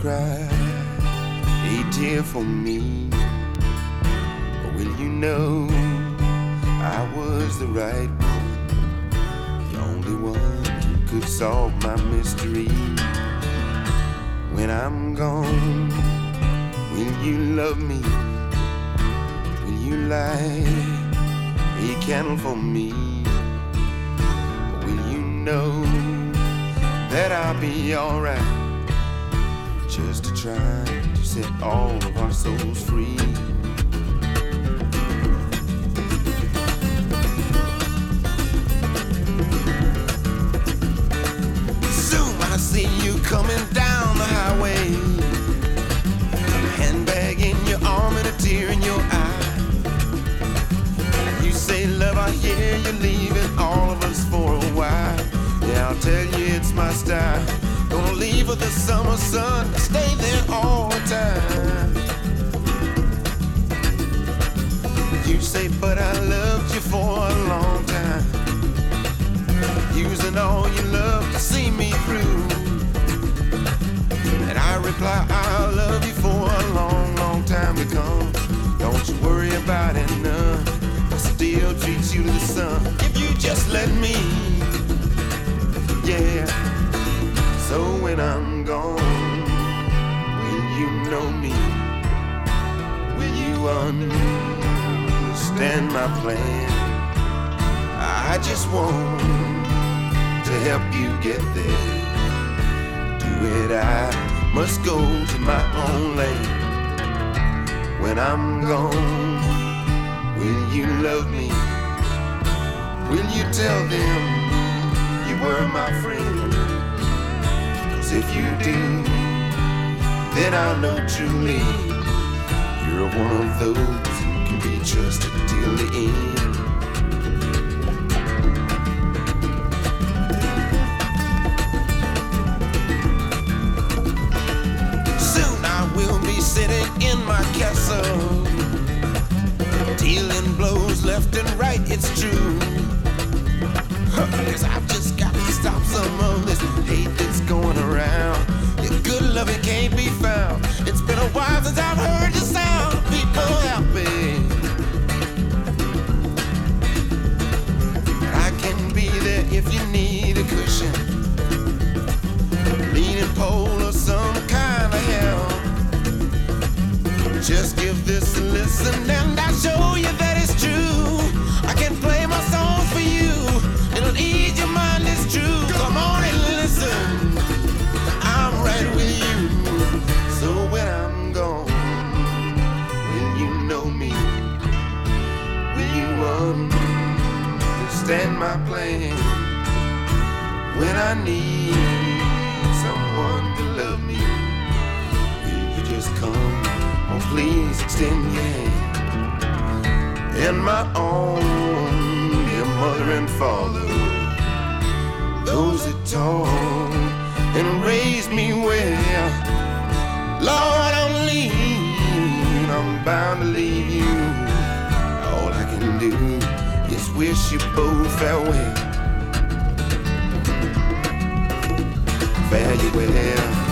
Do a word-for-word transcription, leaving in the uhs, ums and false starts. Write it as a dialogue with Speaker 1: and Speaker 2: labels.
Speaker 1: cry a tear for me? Or will you know I was the right one, the only one who could solve my mystery? When I'm gone, will you love me? Will you light a candle for me? Or will you know that I'll be alright, just to try to set all of our souls free? Soon I see you coming down the highway, a handbag in your arm and a tear in your eye. You say, love, I hear you're leaving all of us for a while. Yeah, I'll tell you it's my style. Gonna leave with the summer sun, stay there all the time. You say, but I loved you for a long time, using all your love to see me through. And I reply, I love you for a long, long time to come. Don't you worry about it none, I'll still treat you to the sun if you just let me. Yeah, so when I'm gone, will you know me? Will you understand my plan? I just want to help you get there. Do it, I must go to my own lane. When I'm gone, will you love me? Will you tell them you were my friend? 'Cause if you do, then I'll know truly you're one of those who can be trusted till the end. Soon I will be sitting in my castle, dealing blows left and right, it's true. Cause I've just got to stop some of this hate that's going around. Your good loving can't be found. It's been a while since I've heard the sound. People help me. I can be there if you need a cushion, leaning pole or some kind of help. Just give this a listen and I'll show you that it's true. I can play my songs for you, it'll ease your mind, it's true. Come on and listen, I'm right with you. So when I'm gone, will you know me? Will you understand my plan? When I need someone to love me, will you just come? Oh, please extend your hand. And my own dear mother and father, those that taught and raised me well, Lord, I'm leaving, I'm bound to leave you. All I can do is wish you both farewell. Fare you well.